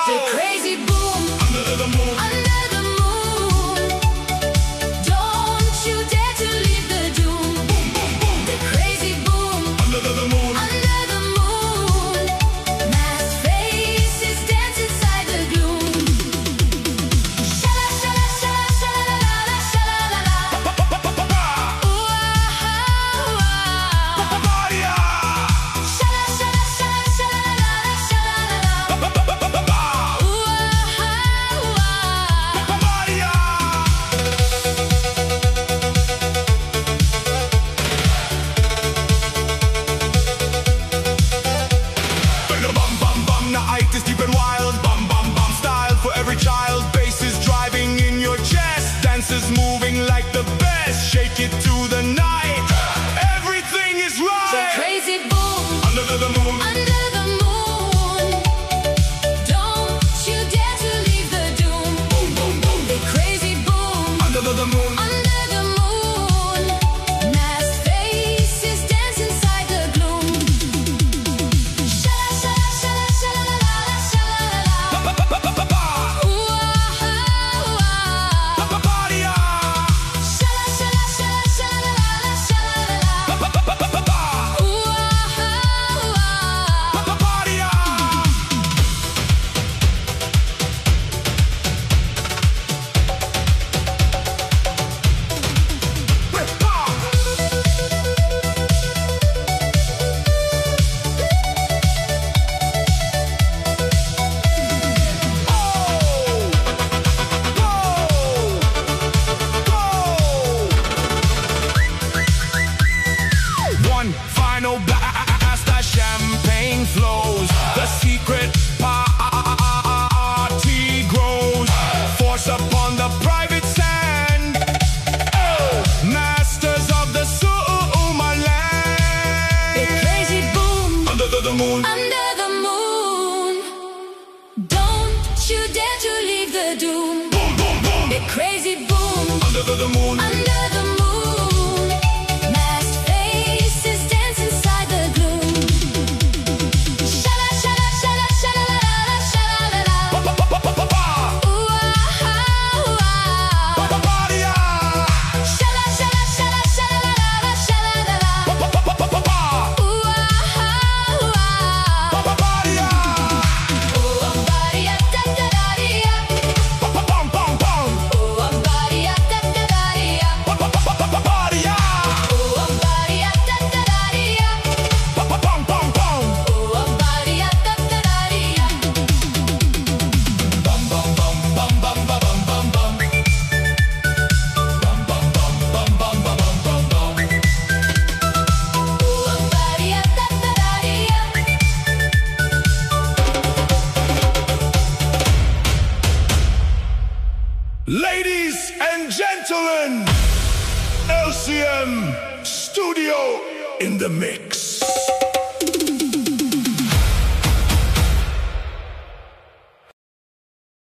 The crazy boom under the moon. Under the moon. Don't you dare to leave the doom. Boom, boom, boom. The crazy boom under the moon. Under the moon. Masked faces dance inside the gloom. Shala shala shala shala la la shala la la. Ooh ah ah. Shala shala shala shala la la shala la la. Deep and wild, bum bum bum style for every child. Bass is driving in your chest, dancers moving like the best. Shake it to the night, everything is right. The crazy boom Under the moon. under the moon. Don't you dare to leave the doom. Boom boom boom. The crazy boom Under the moon. under the moon. Masked faces dance inside the gloom. Shala shala shala shala la la shala la la. Ooh ah ah. Shala shala shala shala la la shala la la. Ooh ah One final blast, the champagne flows. The secret party grows. Force upon the private sand. Oh, masters of the Suma The land. crazy boom Under the moon. under the moon. Don't you dare to leave the doom. Boom boom boom. The crazy boom Under the moon. under the moon. Masked faces dance inside the gloom. Shala shala shala shala la la shala la la. Ooh ah ah. Shala shala shala shala la la shala la la. Ooh ah ah. Oh, body da da da dia. Oh, body da da da dia. Oh, body da da da dia. Oh, body da da da dia. Bum bum bum bum bum bum bum bum. Bum bum bum bum bum bum bum bum. Oh, body da da da dia. Ladies and gentlemen, LCM Studio in the mix.